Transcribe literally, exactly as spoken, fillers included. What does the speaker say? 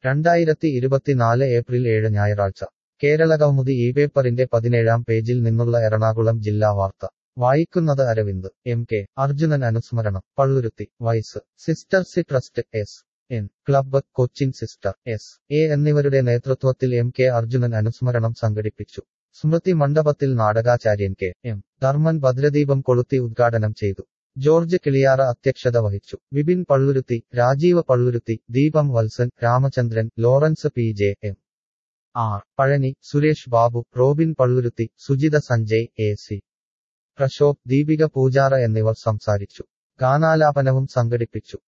രണ്ടായിരത്തി ഇരുപത്തിനാല് ഏപ്രിൽ ഏഴ് ഞായറാഴ്ച കേരളകൗമുദി ഈ പേപ്പറിന്റെ പതിനേഴാം പേജിൽ നിന്നുള്ള എറണാകുളം ജില്ലാ വാർത്ത വായിക്കുന്നത് അരവിന്ദ്. എം കെ അർജുനൻ അനുസ്മരണം പള്ളുരുത്തി. വൈസ് സിസ്റ്റർസി trust S N club, Cochin sister S A എന്നിവരുടെ നേതൃത്വത്തിൽ എം കെ അർജുനൻ അനുസ്മരണം സംഘടിപ്പിച്ചു. സ്മൃതി മണ്ഡപത്തിൽ നാടകാചാര്യൻ കെ എം ധർമ്മൻ ഭദ്രദീപം കൊളുത്തി ഉദ്ഘാടനം ചെയ്തു. ജോർജ് കിളിയാറ അധ്യക്ഷത വഹിച്ചു. Vipin Palluruthy, Rajeev Palluruthy, Deepam Valsan, Ramachandran, Lawrence P J, M R Pazhani, Suresh Babu, Robin Palluruthy, Sujitha Sanjay, A C Prashobh, Deepika Pujara എന്നിവർ സംസാരിച്ചു. ഗാനാലാപനവും സംഘടിപ്പിച്ചു.